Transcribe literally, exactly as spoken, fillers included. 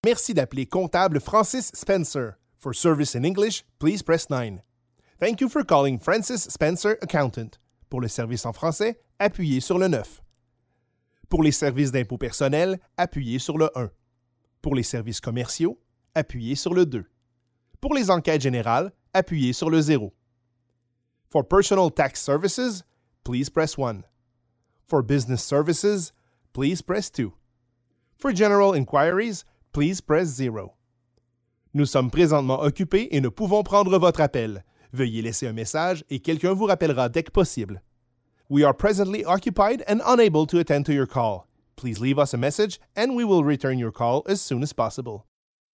Merci d'appeler Comptable Francis Spencer. For service in English, please press nine. Thank you for calling Francis Spencer Accountant. Pour le service en français, appuyez sur le neuf. Pour les services d'impôt personnel, appuyez sur le un. Pour les services commerciaux, appuyez sur le deux. Pour les enquêtes générales, appuyez sur le zéro. For personal tax services, please press one. For business services, please press two. For general inquiries, please press zero. Nous sommes présentement occupés et ne pouvons prendre votre appel. Veuillez laisser un message et quelqu'un vous rappellera dès que possible. We are presently occupied and unable to attend to your call. Please leave us a message and we will return your call as soon as possible.